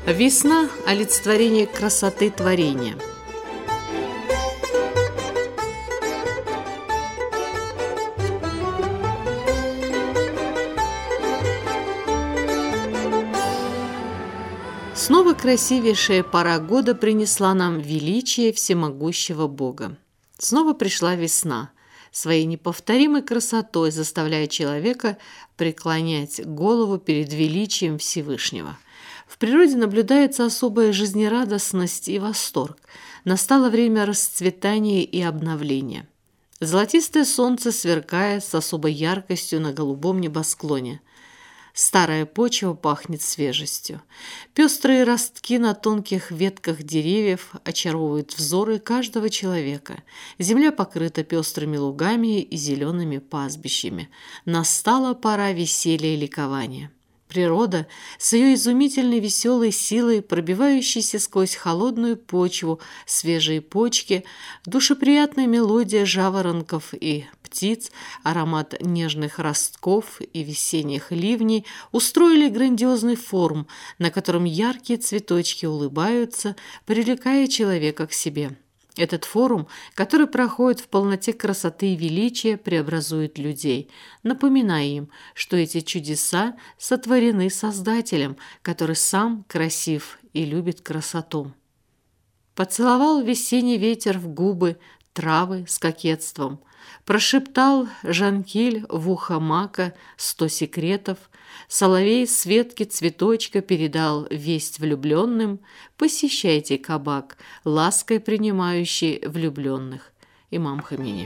Весна – олицетворение красоты творения. Снова красивейшая пора года принесла нам величие всемогущего Бога. Снова пришла весна, своей неповторимой красотой заставляя человека преклонять голову перед величием Всевышнего. В природе наблюдается особая жизнерадостность и восторг. Настало время расцветания и обновления. Золотистое солнце сверкает с особой яркостью на голубом небосклоне. Старая почва пахнет свежестью. Пестрые ростки на тонких ветках деревьев очаровывают взоры каждого человека. Земля покрыта пестрыми лугами и зелеными пастбищами. Настала пора веселья и ликования. Природа с ее изумительной веселой силой, пробивающейся сквозь холодную почву, свежие почки, душеприятная мелодия жаворонков и птиц, аромат нежных ростков и весенних ливней устроили грандиозный форум, на котором яркие цветочки улыбаются, привлекая человека к себе. Этот форум, который проходит в полноте красоты и величия, преобразует людей, напоминая им, что эти чудеса сотворены Создателем, который сам красив и любит красоту. Поцеловал весенний ветер в губы травы с кокетством, прошептал Жанкиль в ухо мака 100 секретов, соловей с ветки цветочка передал весть влюбленным: посещайте кабак, лаской принимающий влюбленных. Имам Хомейни.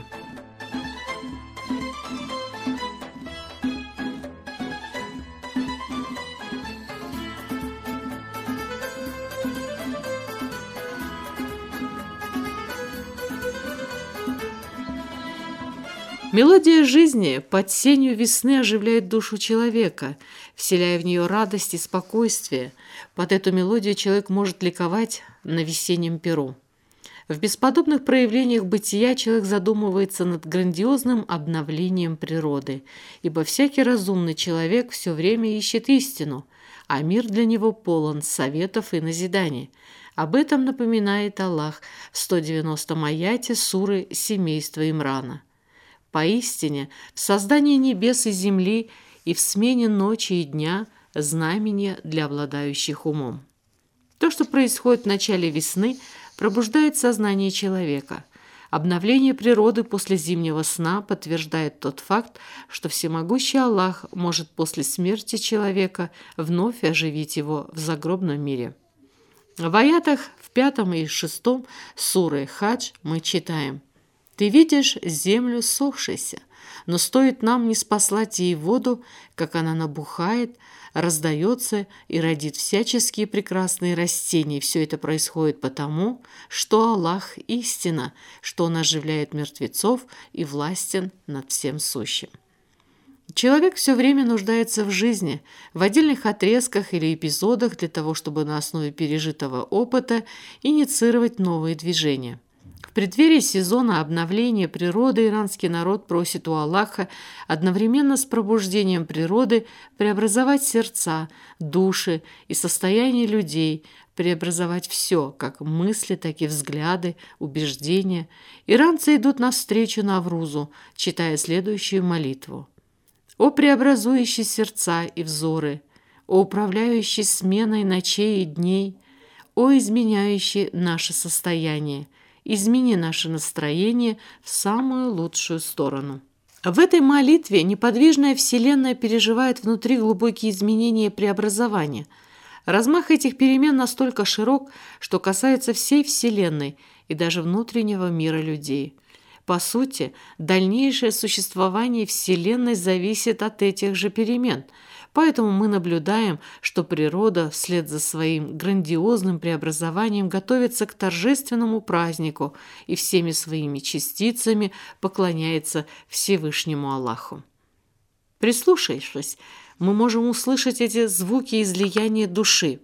Мелодия жизни под сенью весны оживляет душу человека, вселяя в нее радость и спокойствие. Под эту мелодию человек может ликовать на весеннем перу. В бесподобных проявлениях бытия человек задумывается над грандиозным обновлением природы, ибо всякий разумный человек все время ищет истину, а мир для него полон советов и назиданий. Об этом напоминает Аллах в 190-м аяте суры «Семейство Имрана». Поистине, в создании небес и земли и в смене ночи и дня знамение для обладающих умом. То, что происходит в начале весны, пробуждает сознание человека. Обновление природы после зимнего сна подтверждает тот факт, что всемогущий Аллах может после смерти человека вновь оживить его в загробном мире. В аятах в 5 и 6 суры Хадж мы читаем: «Ты видишь землю ссохшейся, но стоит нам ниспослать ей воду, как она набухает, раздается и родит всяческие прекрасные растения. Все это происходит потому, что Аллах истина, что Он оживляет мертвецов и властен над всем сущим». Человек все время нуждается в жизни, в отдельных отрезках или эпизодах для того, чтобы на основе пережитого опыта инициировать новые движения. В преддверии сезона обновления природы иранский народ просит у Аллаха одновременно с пробуждением природы преобразовать сердца, души и состояние людей, преобразовать все, как мысли, так и взгляды, убеждения. Иранцы идут навстречу Наврузу, читая следующую молитву: «О преобразующий сердца и взоры, о управляющий сменой ночей и дней, о изменяющий наше состояние, измени наше настроение в самую лучшую сторону». В этой молитве неподвижная Вселенная переживает внутри глубокие изменения и преобразования. Размах этих перемен настолько широк, что касается всей Вселенной и даже внутреннего мира людей. По сути, дальнейшее существование Вселенной зависит от этих же перемен. Поэтому мы наблюдаем, что природа вслед за своим грандиозным преобразованием готовится к торжественному празднику и всеми своими частицами поклоняется Всевышнему Аллаху. Прислушавшись, мы можем услышать эти звуки излияния души.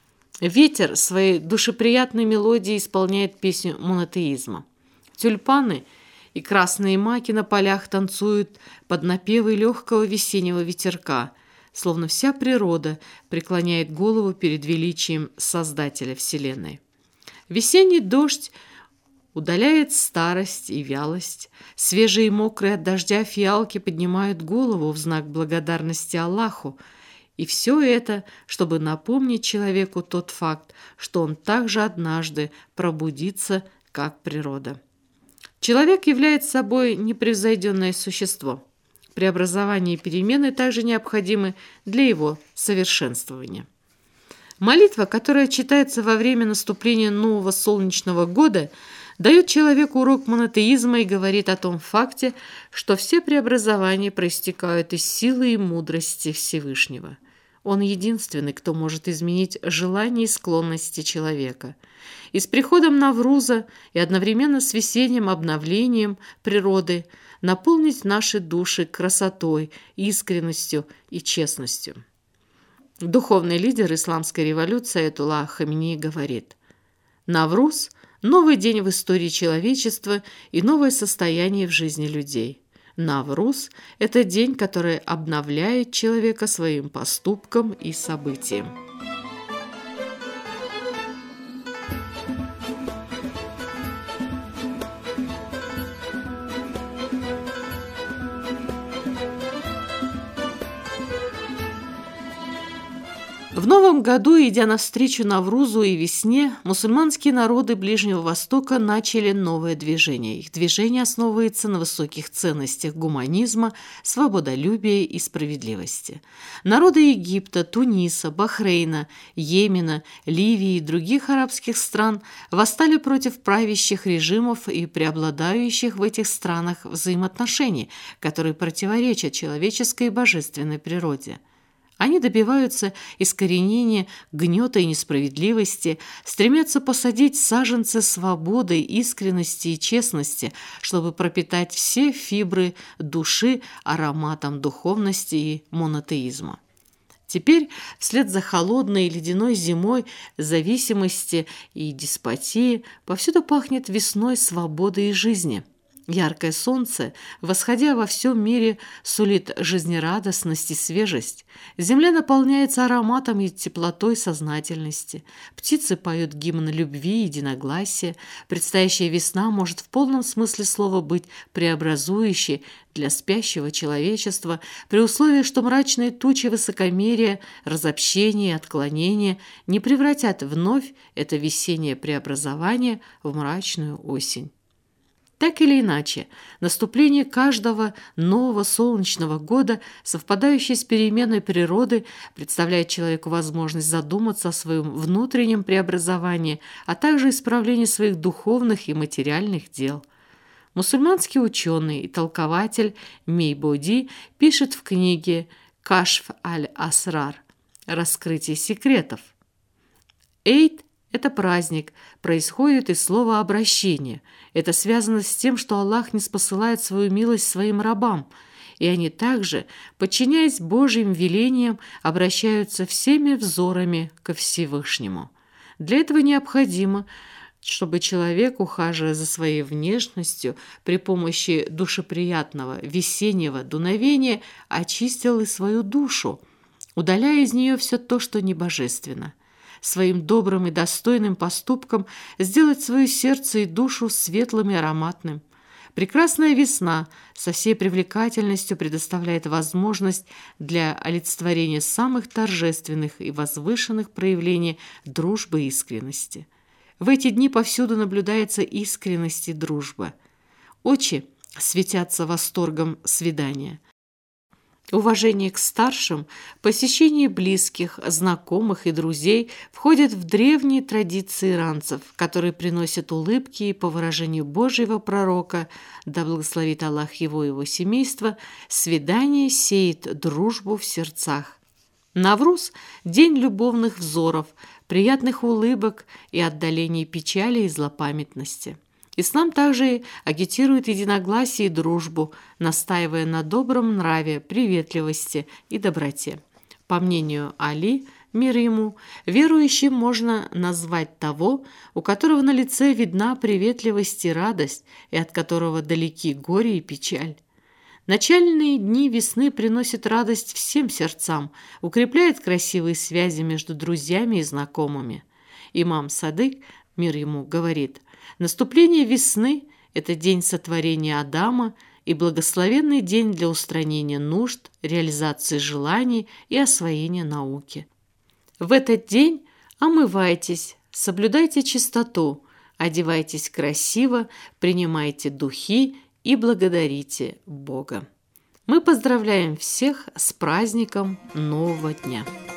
Ветер своей душеприятной мелодией исполняет песню монотеизма. Тюльпаны и красные маки на полях танцуют под напевы легкого весеннего ветерка. словно вся природа преклоняет голову перед величием Создателя Вселенной. Весенний дождь удаляет старость и вялость. Свежие и мокрые от дождя фиалки поднимают голову в знак благодарности Аллаху. И все это, чтобы напомнить человеку тот факт, что он также однажды пробудится, как природа. Человек является собой непревзойденное существо. Преобразование и перемены также необходимы для его совершенствования. Молитва, которая читается во время наступления нового солнечного года, дает человеку урок монотеизма и говорит о том факте, что все преобразования проистекают из силы и мудрости Всевышнего. Он единственный, кто может изменить желания и склонности человека. И с приходом Навруза и одновременно с весенним обновлением природы наполнить наши души красотой, искренностью и честностью. Духовный лидер исламской революции Аятолла Хаминеи говорит: «Навруз – новый день в истории человечества и новое состояние в жизни людей. Навруз – это день, который обновляет человека своим поступком и событием». В новом году, идя навстречу Наврузу и весне, мусульманские народы Ближнего Востока начали новое движение. Их движение основывается на высоких ценностях гуманизма, свободолюбия и справедливости. Народы Египта, Туниса, Бахрейна, Йемена, Ливии и других арабских стран восстали против правящих режимов и преобладающих в этих странах взаимоотношений, которые противоречат человеческой и божественной природе. Они добиваются искоренения гнета и несправедливости, стремятся посадить саженцы свободы, искренности и честности, чтобы пропитать все фибры души ароматом духовности и монотеизма. Теперь, вслед за холодной и ледяной зимой зависимости и деспотии, повсюду пахнет весной свободы и жизни. Яркое солнце, восходя во всем мире, сулит жизнерадостность и свежесть. Земля наполняется ароматом и теплотой сознательности. Птицы поют гимн любви и единогласия. Предстоящая весна может в полном смысле слова быть преобразующей для спящего человечества, при условии, что мрачные тучи высокомерия, разобщения и отклонения не превратят вновь это весеннее преобразование в мрачную осень. Так или иначе, наступление каждого нового солнечного года, совпадающее с переменой природы, представляет человеку возможность задуматься о своем внутреннем преобразовании, а также исправлении своих духовных и материальных дел. Мусульманский ученый и толкователь Мейбоди пишет в книге «Кашф аль-Асрар» «Раскрытие секретов». Эйд – это праздник, происходит из слова «обращение». Это связано с тем, что Аллах ниспосылает свою милость своим рабам, и они также, подчиняясь Божьим велениям, обращаются всеми взорами ко Всевышнему. Для этого необходимо, чтобы человек, ухаживая за своей внешностью при помощи душеприятного весеннего дуновения, очистил и свою душу, удаляя из нее все то, что небожественно. Своим добрым и достойным поступком сделать свое сердце и душу светлым и ароматным. Прекрасная весна со всей привлекательностью предоставляет возможность для олицетворения самых торжественных и возвышенных проявлений дружбы и искренности. В эти дни повсюду наблюдается искренность и дружба. Очи светятся восторгом свидания. Уважение к старшим, посещение близких, знакомых и друзей входит в древние традиции иранцев, которые приносят улыбки и, по выражению Божьего пророка, да благословит Аллах его и его семейство, свидание сеет дружбу в сердцах. Навруз – день любовных взоров, приятных улыбок и отдаления печали и злопамятности. Ислам также агитирует единогласие и дружбу, настаивая на добром нраве, приветливости и доброте. По мнению Али, мир ему, верующим можно назвать того, у которого на лице видна приветливость и радость, и от которого далеки горе и печаль. Начальные дни весны приносят радость всем сердцам, укрепляют красивые связи между друзьями и знакомыми. Имам Садык, мир ему, говорит: «Наступление весны – это день сотворения Адама и благословенный день для устранения нужд, реализации желаний и освоения науки. В этот день омывайтесь, соблюдайте чистоту, одевайтесь красиво, принимайте духи и благодарите Бога». Мы поздравляем всех с праздником нового дня.